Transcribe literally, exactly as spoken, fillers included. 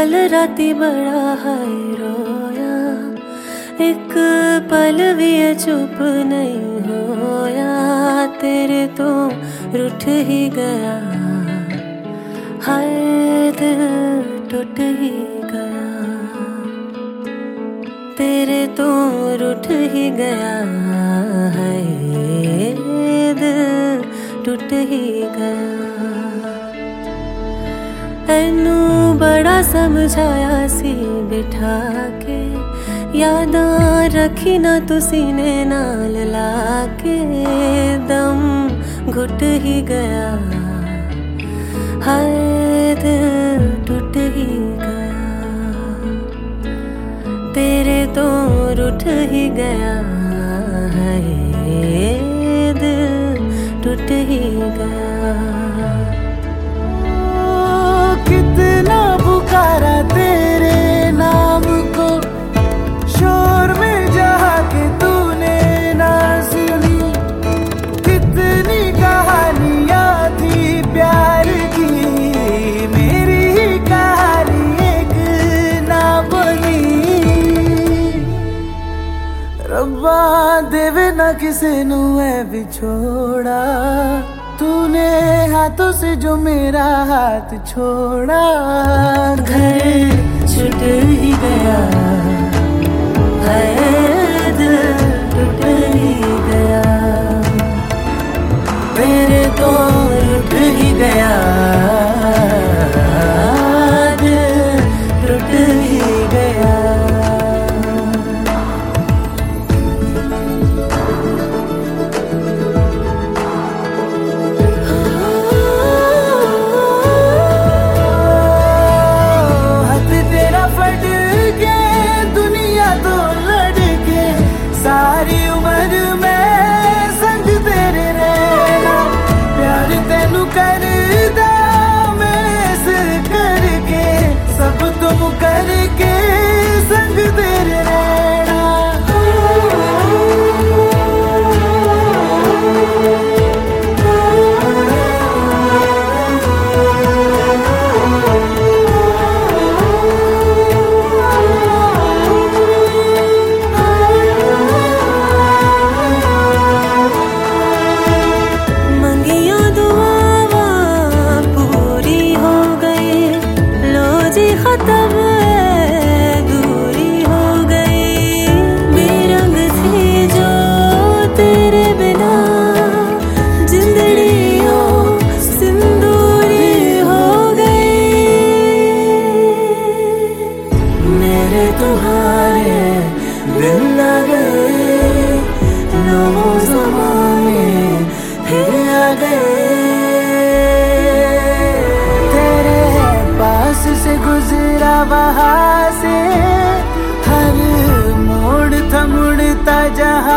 कल राती बड़ा हाय रोया, एक पल भी चुप नहीं होया। तेरे तो रूठ ही गया, हाय दिल टूट ही गया। तेरे तो रूठ ही गया, हाय दिल टूट ही गया। एनू बड़ा समझाया सी बिठा के, यादां रखी ना तू सीने नाल लाके। दम घुट ही गया, हाय दिल टूट ही गया। तेरे तो रूठ ही गया, हाय दिल टूट ही गया। कितना पुकारा तेरे नाम को, शोर में जहा के तूने ना सुनी। कितनी कहानियां थी प्यार की, मेरी ही कहानी एक ना बनी। रब्बा देवे ना किसे नू है बिछोड़ा, तूने हाथों से जो मेरा हाथ छोड़ा। घर छूट ही गया, हाय दिल टूट ही गया। मेरे तो रूठ ही गया, दिल टूट ही गया। सारी उम्र में संग तेरे रहना, प्यार तेनू करदा मैं सिर करके। सब तुम करके संग तेरे रहना। खत्म दूरी हो गई, बेरंग थी जो तेरे बिना। जिंदड़ी हो सिंदूरी हो गई, मेरे तुम्हारे दिल लगे लो ज़माने फिर आ गए। से गुजरा वहां से, हर मोड़ था मुड़ता जहां।